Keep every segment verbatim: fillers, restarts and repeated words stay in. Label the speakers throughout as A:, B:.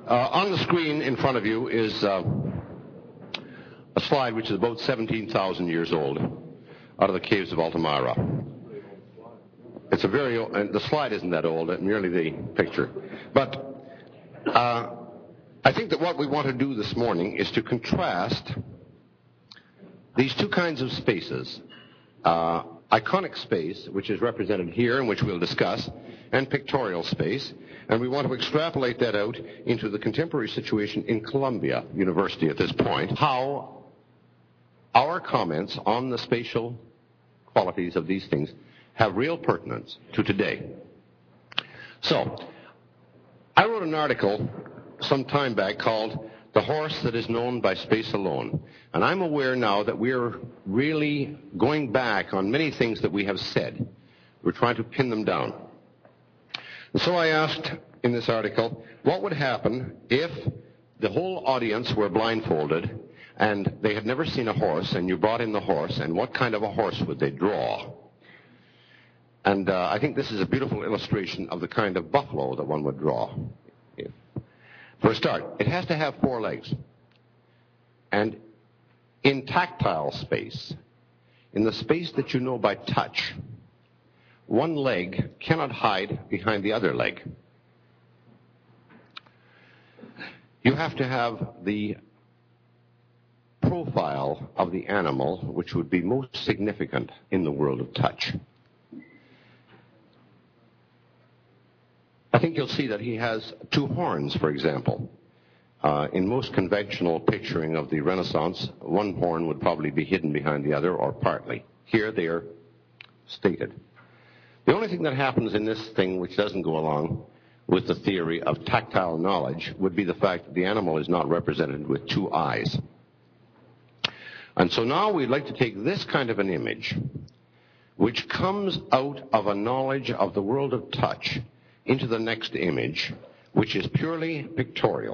A: Uh, on the screen in front of you is uh, a slide which is about seventeen thousand years old, out of the caves of Altamira. It's a very old, and the slide isn't that old, merely the picture. But uh, I think that what we want to do this morning is to contrast these two kinds of spaces. Uh, iconic space, which is represented here and which we'll discuss, and pictorial space. And we want to extrapolate that out into the contemporary situation in Columbia University at this point, how our comments on the spatial qualities of these things have real pertinence to today. So, I wrote an article some time back called "The Horse That Is Known by Space Alone." And I'm aware now that we're really going back on many things that we have said. We're trying to pin them down. And so I asked in this article, what would happen if the whole audience were blindfolded and they had never seen a horse, and you brought in the horse, and what kind of a horse would they draw? And uh, I think this is a beautiful illustration of the kind of buffalo that one would draw. For a start, it has to have four legs. And in tactile space, in the space that you know by touch, one leg cannot hide behind the other leg. You have to have the profile of the animal which would be most significant in the world of touch. I think you'll see that he has two horns, for example. Uh, in most conventional picturing of the Renaissance, one horn would probably be hidden behind the other, or partly. Here they are stated. The only thing that happens in this thing which doesn't go along with the theory of tactile knowledge would be the fact that the animal is not represented with two eyes. And so now we'd like to take this kind of an image, which comes out of a knowledge of the world of touch, into the next image, which is purely pictorial.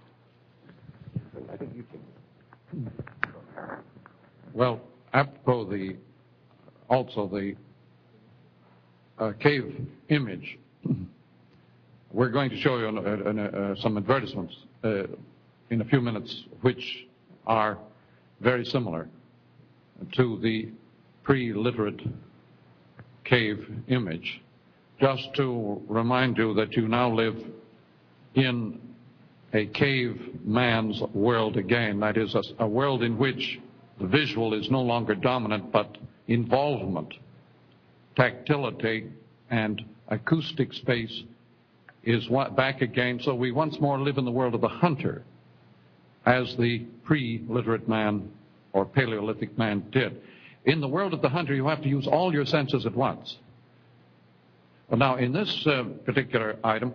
A: I think you can.
B: Well, apropos the, also the uh, cave image, we're going to show you an, an, uh, some advertisements uh, in a few minutes, which are very similar to the pre-literate cave image. Just to remind you that you now live in a caveman's world again. That is a, a world in which the visual is no longer dominant, but involvement, tactility, and acoustic space is what, back again. So we once more live in the world of the hunter, as the pre-literate man or Paleolithic man did. In the world of the hunter, you have to use all your senses at once. Well, now, in this uh, particular item,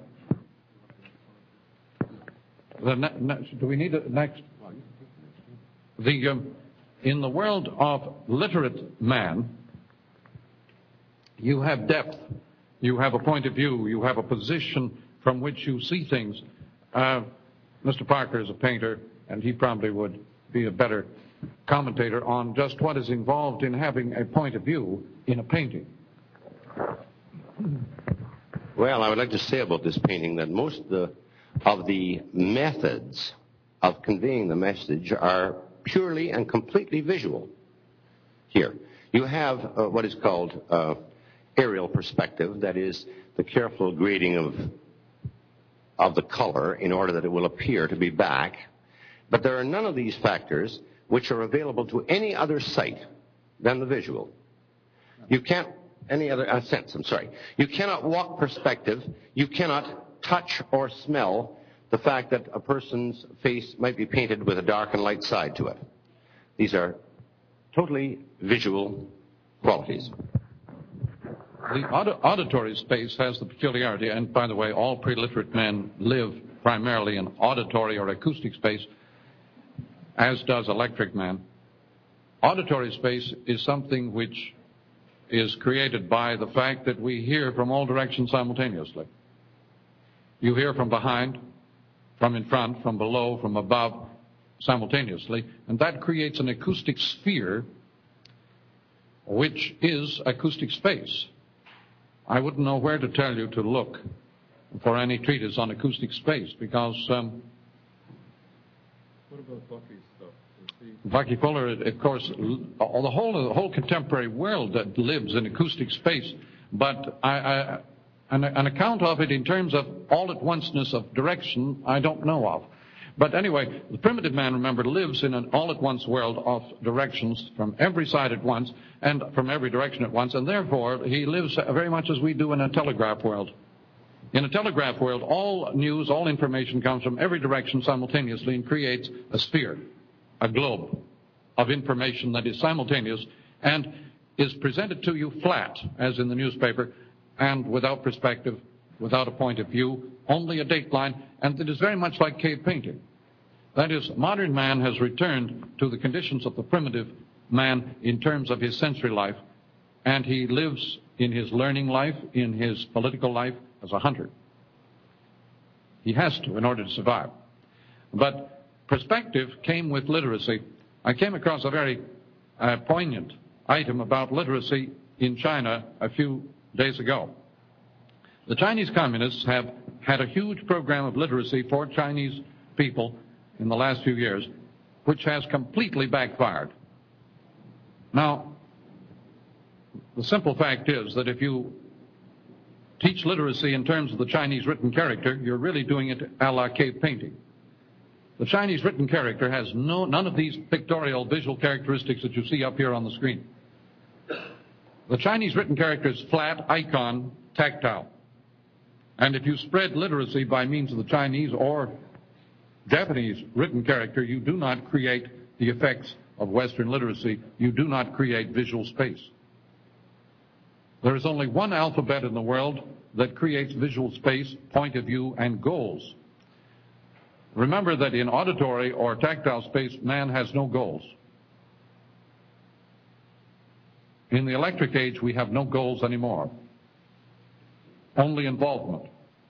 B: the ne- ne- do we need it next? The, um, in the world of literate man, you have depth, you have a point of view, you have a position from which you see things. Uh, Mister Parker is a painter, and he probably would be a better commentator on just what is involved in having a point of view in a painting.
A: Well, I would like to say about this painting that most of the, of the methods of conveying the message are purely and completely visual. Here, you have uh, what is called uh, aerial perspective, that is the careful grading of, of the color in order that it will appear to be back. But there are none of these factors which are available to any other sight than the visual. You can't Any other uh, sense, I'm sorry. You cannot walk perspective. You cannot touch or smell the fact that a person's face might be painted with a dark and light side to it. These are totally visual qualities.
B: The aud- auditory space has the peculiarity, and by the way, all pre-literate men live primarily in auditory or acoustic space, as does electric man. Auditory space is something which is created by the fact that we hear from all directions simultaneously. You hear from behind, from in front, from below, from above, simultaneously, and that creates an acoustic sphere, which is acoustic space. I wouldn't know where to tell you to look for any treatise on acoustic space, because um,
C: what about Bucky's stuff?
B: Bucky Fuller, of course, all the whole the whole contemporary world that lives in acoustic space, but I, I, an, an account of it in terms of all-at-onceness of direction, I don't know of. But anyway, the primitive man, remember, lives in an all-at-once world of directions from every side at once and from every direction at once, and therefore he lives very much as we do in a telegraph world. In a telegraph world, all news, all information comes from every direction simultaneously and creates a sphere, a globe of information that is simultaneous and is presented to you flat, as in the newspaper, and without perspective, without a point of view, only a dateline, and it is very much like cave painting. That is, modern man has returned to the conditions of the primitive man in terms of his sensory life, and he lives in his learning life, in his political life, as a hunter. He has to in order to survive. But perspective came with literacy. I came across a very uh, poignant item about literacy in China a few days ago. The Chinese communists have had a huge program of literacy for Chinese people in the last few years, which has completely backfired. Now, the simple fact is that if you teach literacy in terms of the Chinese written character, you're really doing it a la cave painting. The Chinese written character has no, none of these pictorial visual characteristics that you see up here on the screen. The Chinese written character is flat, icon, tactile. And if you spread literacy by means of the Chinese or Japanese written character, you do not create the effects of Western literacy. You do not create visual space. There is only one alphabet in the world that creates visual space, point of view, and goals. Remember that in auditory or tactile space, man has no goals. In the electric age, we have no goals anymore. Only involvement.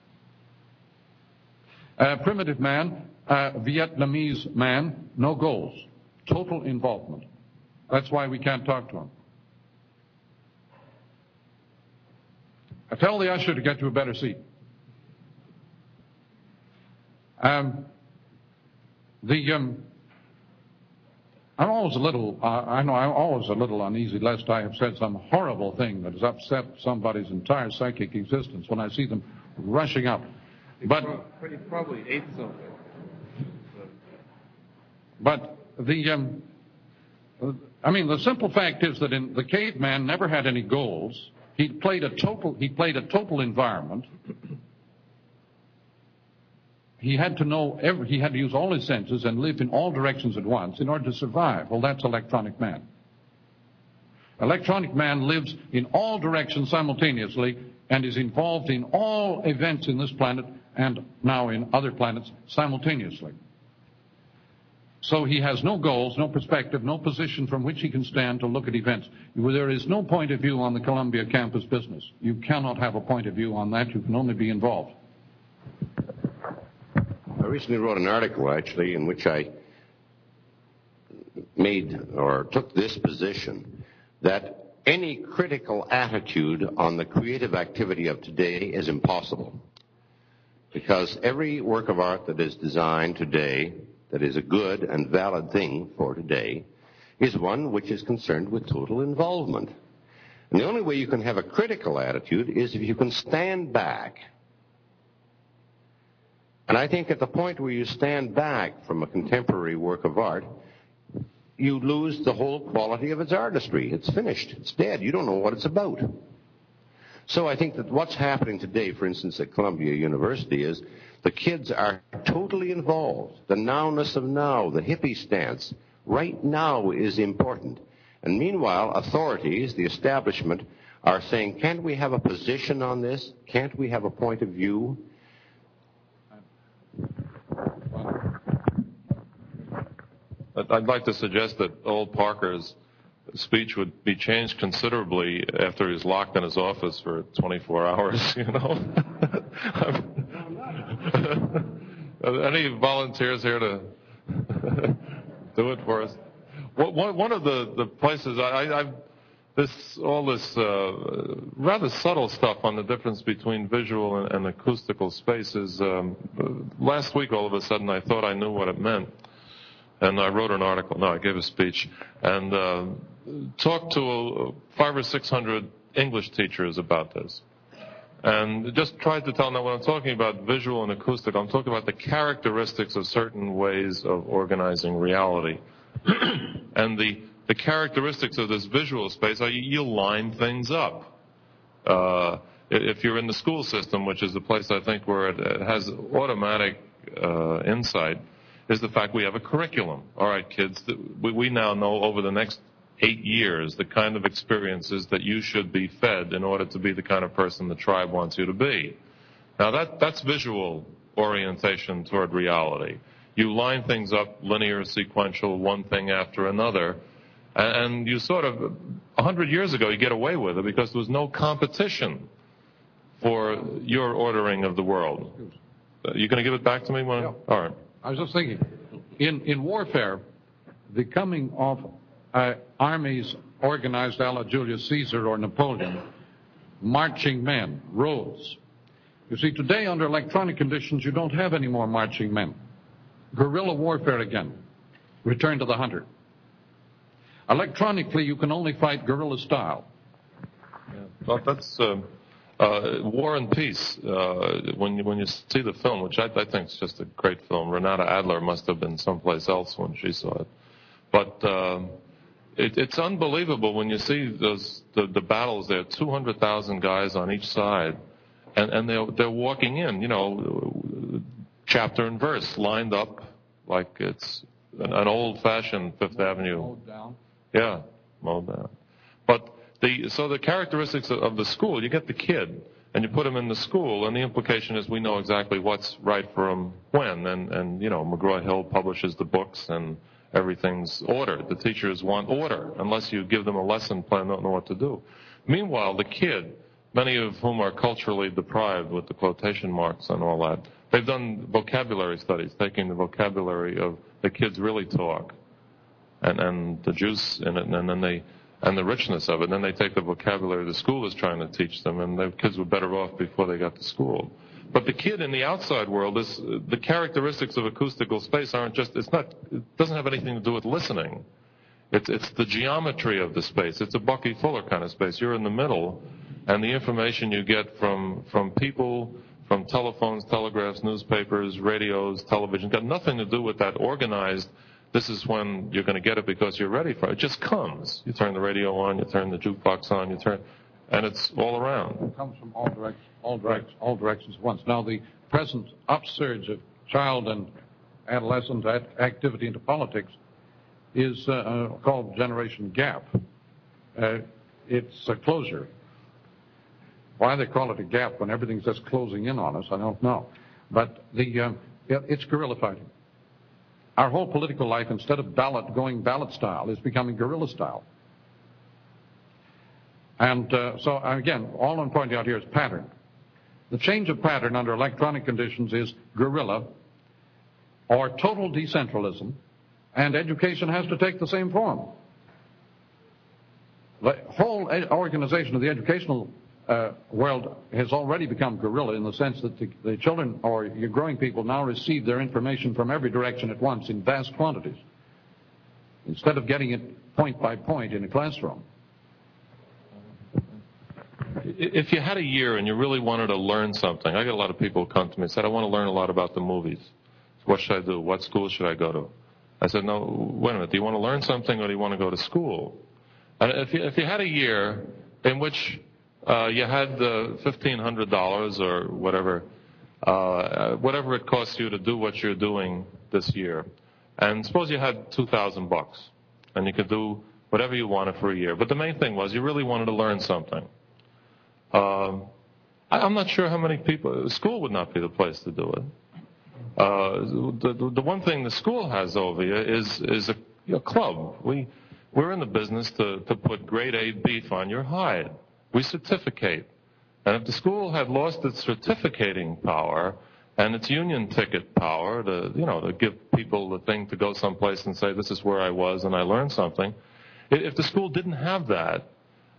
B: Uh, primitive man, uh, Vietnamese man, no goals. Total involvement. That's why we can't talk to him. I tell the usher to get you a better seat. Um, the um, I'm always a little, uh, I know I'm always a little uneasy lest I have said some horrible thing that has upset somebody's entire psychic existence when I see them rushing up. But
C: he probably ate something.
B: But the, um, I mean, the simple fact is that in the caveman never had any goals. He played a total, he played a total environment. He had to know, every, he had to use all his senses and live in all directions at once in order to survive. Well, that's electronic man. Electronic man lives in all directions simultaneously and is involved in all events in this planet and now in other planets simultaneously. So he has no goals, no perspective, no position from which he can stand to look at events. There is no point of view on the Columbia campus business. You cannot have a point of view on that. You can only be involved.
A: I recently wrote an article, actually, in which I made or took this position that any critical attitude on the creative activity of today is impossible. Because every work of art that is designed today, that is a good and valid thing for today, is one which is concerned with total involvement. And the only way you can have a critical attitude is if you can stand back. And I think at the point where you stand back from a contemporary work of art, you lose the whole quality of its artistry. It's finished. It's dead. You don't know what it's about. So I think that what's happening today, for instance, at Columbia University, is the kids are totally involved. The nowness of now, the hippie stance, right now is important. And meanwhile, authorities, the establishment, are saying, can't we have a position on this? Can't we have a point of view?
C: I'd like to suggest that old Parker's speech would be changed considerably after he's locked in his office for twenty-four hours, you know. Any volunteers here to do it for us? One of the, the places, I, I've, this all this uh, rather subtle stuff on the difference between visual and, and acoustical spaces. Um, last week, all of a sudden, I thought I knew what it meant, and I wrote an article. No, I gave a speech and uh, talked to uh, five or six hundred English teachers about this, and just tried to tell them that when I'm talking about visual and acoustic, I'm talking about the characteristics of certain ways of organizing reality, and the The characteristics of this visual space are you, you line things up. Uh, if you're in the school system, which is the place I think where it, it has automatic uh, insight, is the fact we have a curriculum. All right, kids, we, we now know over the next eight years the kind of experiences that you should be fed in order to be the kind of person the tribe wants you to be. Now that that's visual orientation toward reality. You line things up linear, sequential, one thing after another. And you sort of, a hundred years ago, you get away with it because there was no competition for your ordering of the world. Uh, you going to give it back to me? When,
B: yeah.
C: All right.
B: I was just thinking, in, in warfare, the coming of uh, armies organized a la Julius Caesar or Napoleon, marching men, roads. You see, today under electronic conditions, you don't have any more marching men. Guerrilla warfare again. Return to the hunter. Electronically, you can only fight guerrilla style.
C: Yeah. Well, that's uh, uh, War and Peace. Uh, when you when you see the film, which I, I think is just a great film, Renata Adler must have been someplace else when she saw it. But uh, it, it's unbelievable when you see those the, the battles. There are two hundred thousand guys on each side, and and they're they're walking in, you know, chapter and verse lined up like it's an, an old-fashioned Fifth Avenue.
B: Hold down.
C: Yeah, mowed down. But the so the characteristics of, of the school, you get the kid and you put him in the school, and the implication is we know exactly what's right for him when, and and you know McGraw-Hill publishes the books and everything's ordered. The teachers want order. Unless you give them a lesson plan, they don't know what to do. Meanwhile, the kid, many of whom are culturally deprived with the quotation marks and all that, they've done vocabulary studies, taking the vocabulary of the kids really talk. And, and the juice in it, and then they, and the richness of it. And then they take the vocabulary the school is trying to teach them, and the kids were better off before they got to school. But the kid in the outside world is, the characteristics of acoustical space aren't just, it's not, it doesn't have anything to do with listening. It's, it's the geometry of the space. It's a Bucky Fuller kind of space. You're in the middle, and the information you get from, from people, from telephones, telegraphs, newspapers, radios, television, got nothing to do with that organized, this is when you're going to get it because you're ready for it. It just comes. You turn the radio on, you turn the jukebox on, you turn, and it's all around.
B: It comes from all directions, all directions, all directions at once. Now, the present upsurge of child and adolescent activity into politics is uh, uh, called Generation Gap. Uh, it's a closure. Why they call it a gap when everything's just closing in on us, I don't know. But the um, it's guerrilla fighting. Our whole political life, instead of ballot going ballot style, is becoming guerrilla style. And uh, so, again, all I'm pointing out here is pattern. The change of pattern under electronic conditions is guerrilla or total decentralism, and education has to take the same form. The whole organization of the educational Uh, world has already become guerrilla in the sense that the, the children or your growing people now receive their information from every direction at once in vast quantities, instead of getting it point by point in a classroom.
C: If you had a year and you really wanted to learn something, I get a lot of people who come to me and said, I want to learn a lot about the movies. What should I do? What school should I go to? I said, no, wait a minute. Do you want to learn something or do you want to go to school? And if you, if you had a year in which Uh, you had uh, fifteen hundred dollars or whatever, uh, whatever it costs you to do what you're doing this year. And suppose you had two thousand bucks and you could do whatever you wanted for a year. But the main thing was you really wanted to learn something. Um, I, I'm not sure how many people, school would not be the place to do it. Uh, the, the one thing the school has over you is, is a, a club. We, we're in the business to, to put grade A beef on your hide. We certificate. And if the school had lost its certificating power and its union ticket power to, you know, to give people the thing to go someplace and say, this is where I was and I learned something, if the school didn't have that,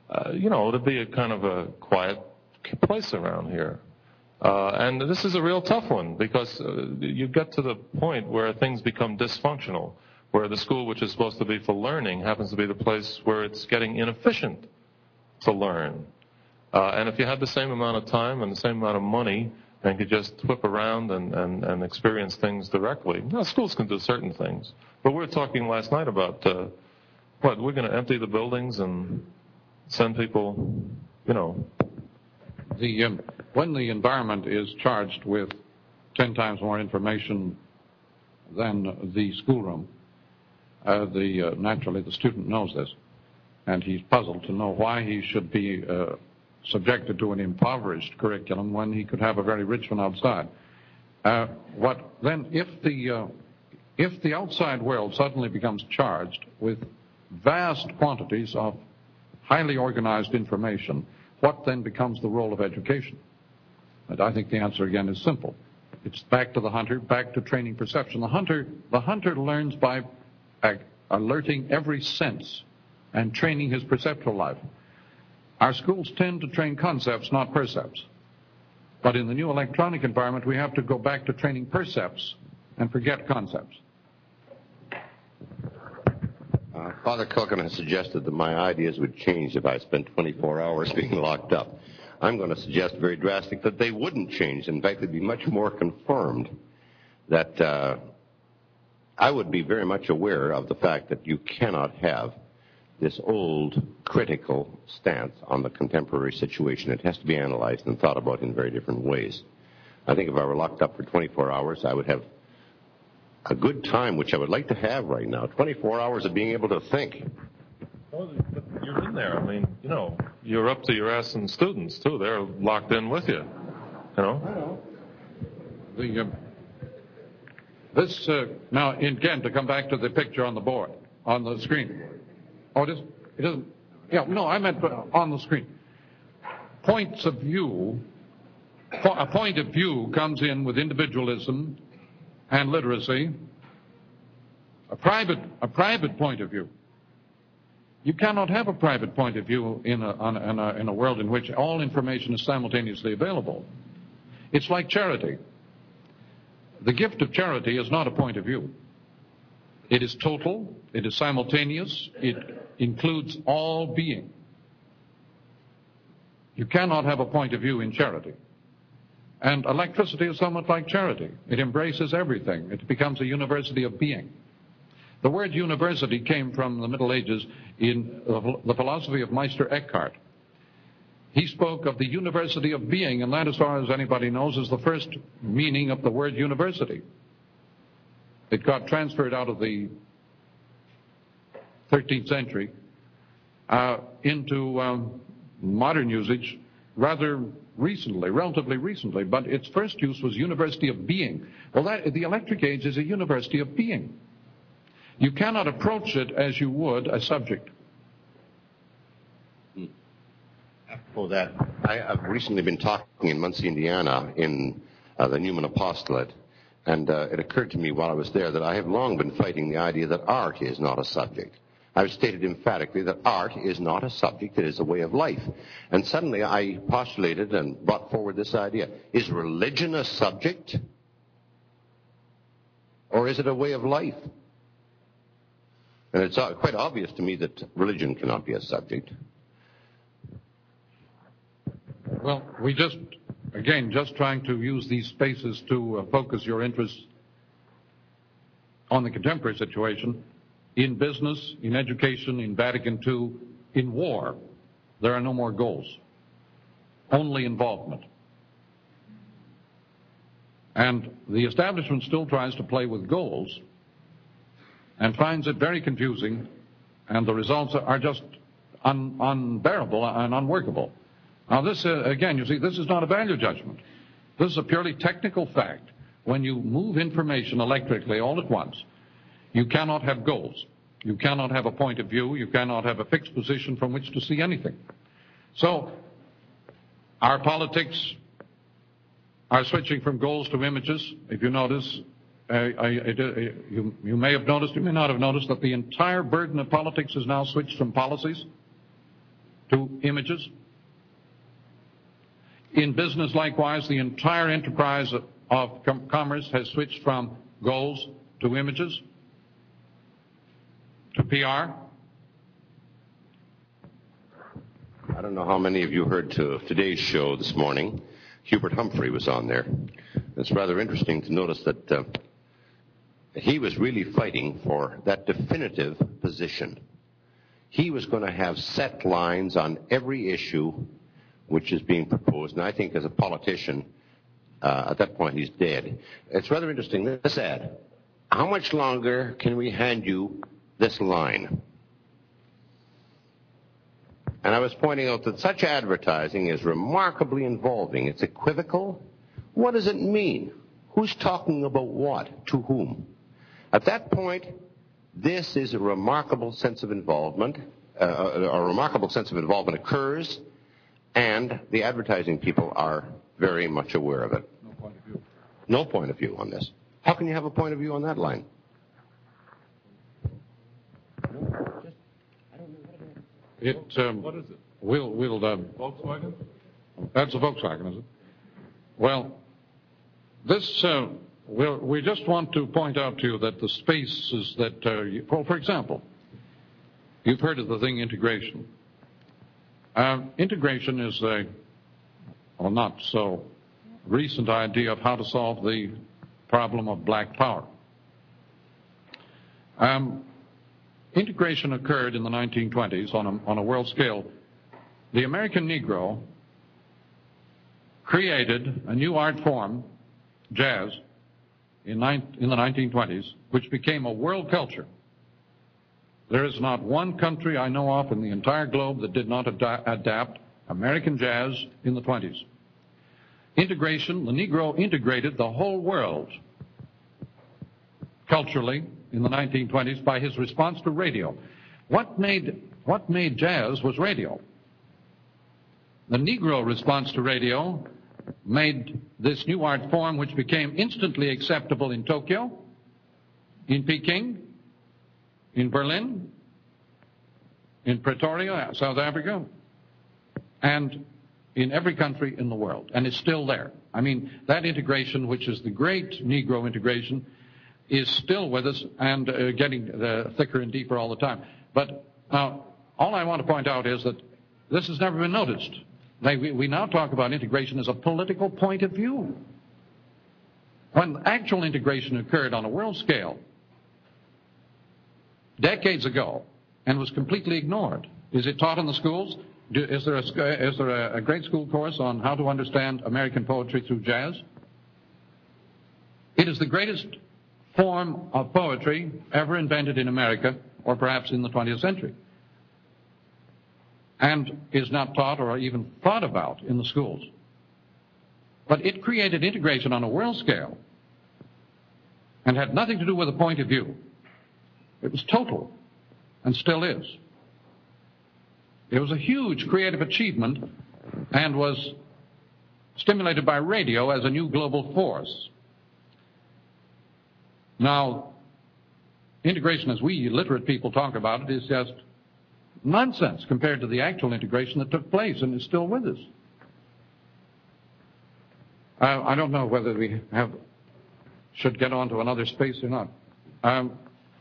C: uh, you know, to be a kind of a quiet place around here. Uh, and this is a real tough one because uh, you get to the point where things become dysfunctional, where the school, which is supposed to be for learning, happens to be the place where it's getting inefficient to learn. Uh, and if you had the same amount of time and the same amount of money and could just whip around and, and, and experience things directly, now schools can do certain things. But we were talking last night about, uh, what, we're going to empty the buildings and send people, you know.
B: The, um, when the environment is charged with ten times more information than the schoolroom, uh, the, uh, naturally the student knows this, and he's puzzled to know why he should be uh, subjected to an impoverished curriculum when he could have a very rich one outside. Uh, what then, if the uh, if the outside world suddenly becomes charged with vast quantities of highly organized information, what then becomes the role of education? And I think the answer again is simple. It's back to the hunter, back to training perception. The hunter, the hunter learns by alerting every sense and training his perceptual life. Our schools tend to train concepts, not percepts. But in the new electronic environment, we have to go back to training percepts and forget concepts.
A: Uh, Father Culkin has suggested that my ideas would change if I spent twenty-four hours being locked up. I'm going to suggest very drastic that they wouldn't change. In fact, they'd be much more confirmed. That uh, I would be very much aware of the fact that you cannot have this old critical stance on the contemporary situation. It has to be analyzed and thought about in very different ways. I think if I were locked up for twenty-four hours, I would have a good time, which I would like to have right now, twenty-four hours of being able to think.
C: Well, you're in there. I mean, you know, you're up to your ass in students, too. They're locked in with you, you know.
B: I know. The, uh, this, uh, now, again, to come back to the picture on the board, on the screen. Oh, it isn't? It isn't? Yeah, no, I meant on the screen. Points of view, a point of view comes in with individualism and literacy, a private, a private point of view. You cannot have a private point of view in a, on, in a, in a world in which all information is simultaneously available. It's like charity. The gift of charity is not a point of view. It is total, it is simultaneous, it includes all being. You cannot have a point of view in charity. And electricity is somewhat like charity. It embraces everything. It becomes a university of being. The word university came from the Middle Ages in the philosophy of Meister Eckhart. He spoke of the university of being, and that, as far as anybody knows, is the first meaning of the word university. It got transferred out of the thirteenth century uh, into um, modern usage rather recently, relatively recently, but its first use was university of being. Well, that, the electric age is a university of being. You cannot approach it as you would a subject.
A: Apropos that, I, have recently been talking in Muncie, Indiana, in uh, the Newman Apostolate, and uh, it occurred to me while I was there that I have long been fighting the idea that art is not a subject. I've stated emphatically that art is not a subject, it is a way of life. And suddenly I postulated and brought forward this idea. Is religion a subject? Or is it a way of life? And it's quite obvious to me that religion cannot be a subject.
B: Well, we just, again, just trying to use these spaces to uh, focus your interest on the contemporary situation. In business, in education, in Vatican two, in war, there are no more goals. Only involvement. And the establishment still tries to play with goals and finds it very confusing, and the results are just un- unbearable and unworkable. Now this, uh, again, you see, this is not a value judgment. This is a purely technical fact. When you move information electrically all at once, you cannot have goals. You cannot have a point of view. You cannot have a fixed position from which to see anything. So, our politics are switching from goals to images. If you notice, uh, I, I, you, you may have noticed, you may not have noticed, that the entire burden of politics is now switched from policies. to images. In business, likewise, the entire enterprise of com- commerce has switched from goals to images, to P R.
A: I don't know how many of you heard to today's show this morning. Hubert Humphrey was on there. It's rather interesting to notice that uh, he was really fighting for that definitive position. He was going to have set lines on every issue which is being proposed, and I think as a politician, uh, at that point he's dead. It's rather interesting. This ad, how much longer can we hand you this line? And I was pointing out that such advertising is remarkably involving. It's equivocal. What does it mean? Who's talking about what? To whom? At that point, this is a remarkable sense of involvement. Uh, a remarkable sense of involvement occurs, and the advertising people are very much aware of it.
B: No point of view.
A: No point of view on this. How can you have a point of view on that line?
B: It, um,
C: What is it?
B: We'll, we'll, um,
C: Volkswagen?
B: That's a Volkswagen, is it? Well, this, uh, we'll, we just want to point out to you that the spaces that, uh, you, well, for example, you've heard of the thing integration. Um, integration is a, well, not so recent idea of how to solve the problem of black power. Um, Integration occurred in the nineteen twenties on a, on a world scale. The American Negro created a new art form, jazz, in, nine, in the nineteen twenties, which became a world culture. There is not one country I know of in the entire globe that did not ad- adapt American jazz in the twenties. Integration, the Negro integrated the whole world culturally in the nineteen twenties by his response to radio. What made, what made jazz was radio. The Negro response to radio made this new art form, which became instantly acceptable in Tokyo, in Peking, in Berlin, in Pretoria, South Africa, and in every country in the world. And it's still there. I mean, that integration, which is the great Negro integration, is still with us and uh, getting uh, thicker and deeper all the time. But uh, all I want to point out is that this has never been noticed. They, we, we now talk about integration as a political point of view. When actual integration occurred on a world scale decades ago and was completely ignored. Is it taught in the schools? Do, is there, a, is there a, a grade school course on how to understand American poetry through jazz? It is the greatest form of poetry ever invented in America, or perhaps in the twentieth century, and is not taught or even thought about in the schools. But it created integration on a world scale and had nothing to do with a point of view. It was total, and still is. It was a huge creative achievement and was stimulated by radio as a new global force. Now, integration as we literate people talk about it is just nonsense compared to the actual integration that took place and is still with us. I, I don't know whether we have should get on to another space or not. Um,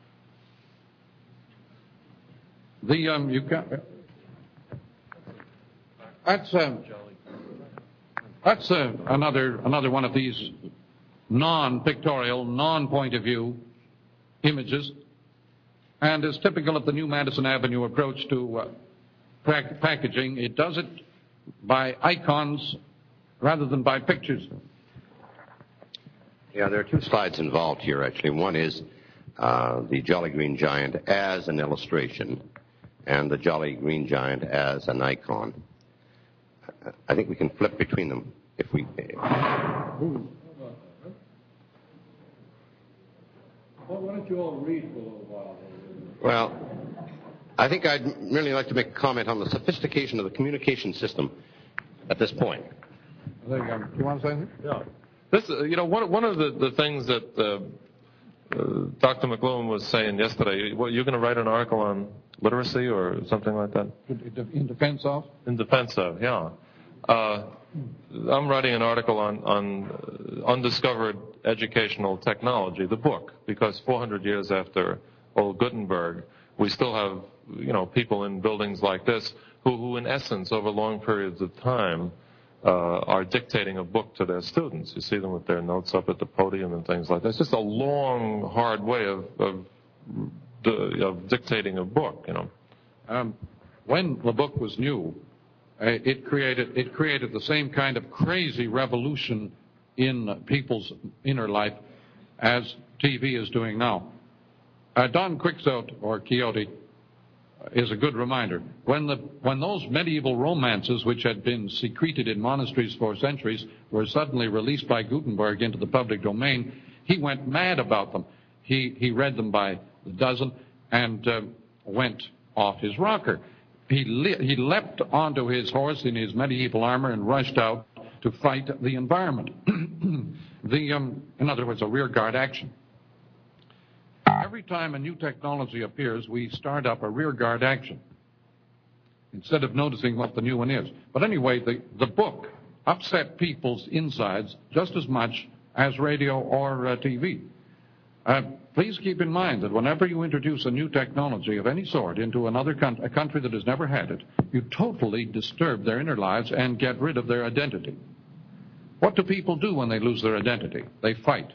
B: the um, you got that's um, that's uh, another another one of these non-pictorial, non-point of view images, and is typical of the new Madison Avenue approach to uh, pack- packaging. It does it by icons rather than by pictures.
A: Yeah, there are two slides involved here, actually. One is uh, the Jolly Green Giant as an illustration, and the Jolly Green Giant as an icon. I think we can flip between them if we...
B: Ooh. Well, why don't you all read for a little while?
A: Well, I think I'd merely like to make a comment on the sophistication of the communication system at this point.
B: There you go. Do you want to say anything?
C: Yeah. This, uh, you know, one, one of the, the things that uh, uh, Doctor McLuhan was saying yesterday, what, you're going to write an article on literacy or something like that?
B: In defense of?
C: In defense of, yeah. Uh, I'm writing an article on, on undiscovered educational technology, the book, because four hundred years after old Gutenberg, we still have, you know, people in buildings like this who, who in essence, over long periods of time, uh, are dictating a book to their students. You see them with their notes up at the podium and things like that. It's just a long, hard way of, of, of dictating a book, you know.
B: Um, when the book was new, uh, it created it created the same kind of crazy revolution in uh, people's inner life as T V is doing now. Uh, Don Quixote, or Quixote, is a good reminder. When the when those medieval romances, which had been secreted in monasteries for centuries, were suddenly released by Gutenberg into the public domain, he went mad about them. He he read them by the dozen and uh, went off his rocker. He le- he leapt onto his horse in his medieval armor and rushed out to fight the environment. the um, in other words, a rearguard action. Every time a new technology appears, we start up a rearguard action instead of noticing what the new one is. But anyway, the, the book upset people's insides just as much as radio or uh, T V. Uh, please keep in mind that whenever you introduce a new technology of any sort into another country, a country that has never had it, you totally disturb their inner lives and get rid of their identity. What do people do when they lose their identity? They fight.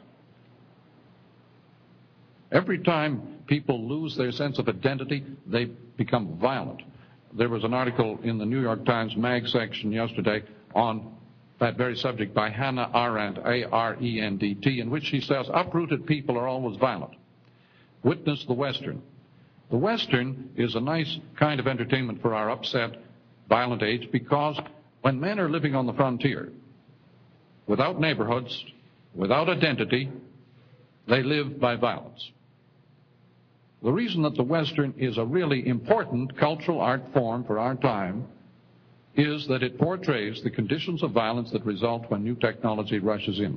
B: Every time people lose their sense of identity, they become violent. There was an article in the New York Times mag section yesterday on that very subject by Hannah Arendt, A R E N D T, in which she says uprooted people are always violent. Witness the Western. The Western is a nice kind of entertainment for our upset, violent age, because when men are living on the frontier, without neighborhoods, without identity, they live by violence. The reason that the Western is a really important cultural art form for our time is that it portrays the conditions of violence that result when new technology rushes in.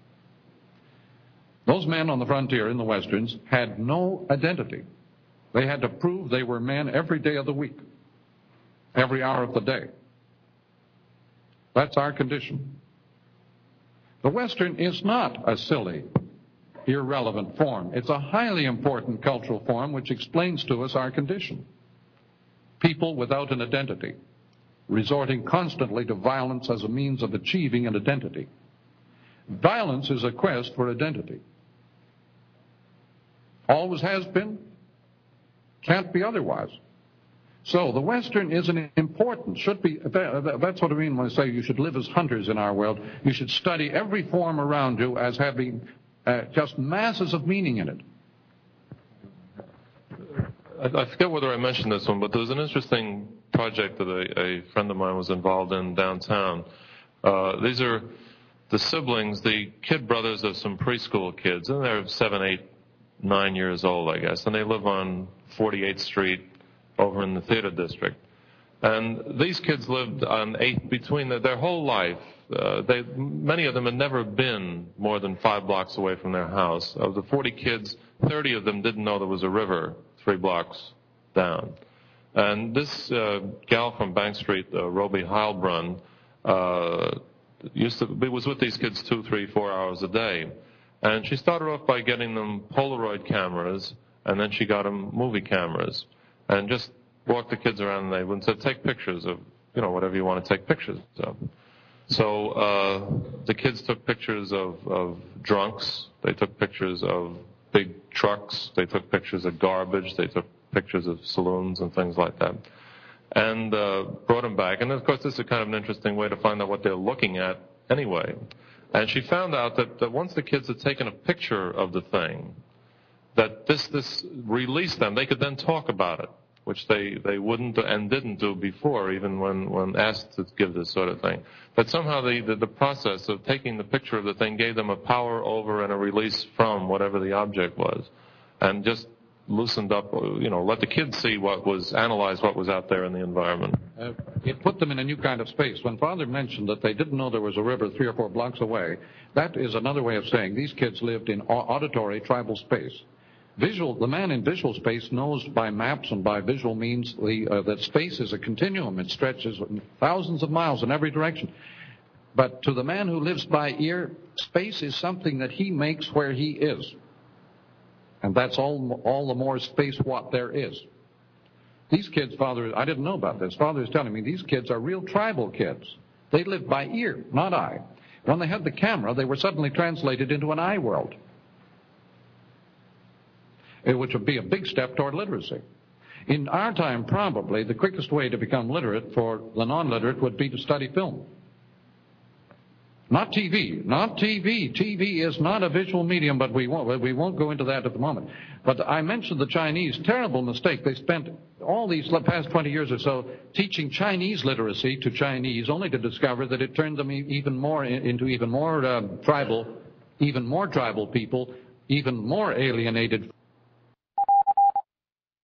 B: Those men on the frontier in the Westerns had no identity. They had to prove they were men every day of the week, every hour of the day. That's our condition. The Western is not a silly, irrelevant form. It's a highly important cultural form which explains to us our condition. People without an identity, resorting constantly to violence as a means of achieving an identity. Violence is a quest for identity. Always has been, can't be otherwise. So the Western is an important, should be, that's what I mean when I say you should live as hunters in our world. You should study every form around you as having uh, just masses of meaning in it.
C: I forget whether I mentioned this one, but there was an interesting project that a, a friend of mine was involved in downtown. Uh, these are the siblings, the kid brothers of some preschool kids, and they're seven, eight, nine years old, I guess, and they live on forty-eighth Street over in the theater district. And these kids lived on eighth between the, their whole life. Uh, they, many of them had never been more than five blocks away from their house. Of the forty kids, thirty of them didn't know there was a river three blocks down. And this uh, gal from Bank Street, uh, Roby Heilbrunn, uh, used to be, was with these kids two, three, four hours a day. And she started off by getting them Polaroid cameras, and then she got them movie cameras, and just walked the kids around and they would say, take pictures of, you know, whatever you want to take pictures of. So uh, the kids took pictures of, of drunks. They took pictures of big trucks. They took pictures of garbage. They took pictures of saloons and things like that, and uh, brought them back. And of course, this is kind of an interesting way to find out what they're looking at anyway. And she found out that, that once the kids had taken a picture of the thing, that this this released them. They could then talk about it, which they, they wouldn't and didn't do before, even when, when asked to give this sort of thing. That somehow the, the, the process of taking the picture of the thing gave them a power over and a release from whatever the object was. And just loosened up, you know, let the kids see what was, analyze what was out there in the environment.
B: Uh, it put them in a new kind of space. When Father mentioned that they didn't know there was a river three or four blocks away, that is another way of saying these kids lived in auditory tribal space. Visual, the man in visual space knows by maps and by visual means the, uh, that space is a continuum. It stretches thousands of miles in every direction. But to the man who lives by ear, space is something that he makes where he is. And that's all, all the more space what there is. These kids, Father, I didn't know about this. Father is telling me these kids are real tribal kids. They live by ear, not eye. When they had the camera, they were suddenly translated into an eye world, which would be a big step toward literacy. In our time, probably, the quickest way to become literate for the non-literate would be to study film. Not T V. Not T V. T V is not a visual medium, but we won't, we won't go into that at the moment. But I mentioned the Chinese. Terrible mistake. They spent all these past twenty years or so teaching Chinese literacy to Chinese, only to discover that it turned them even more into even more uh, tribal, even more tribal people, even more alienated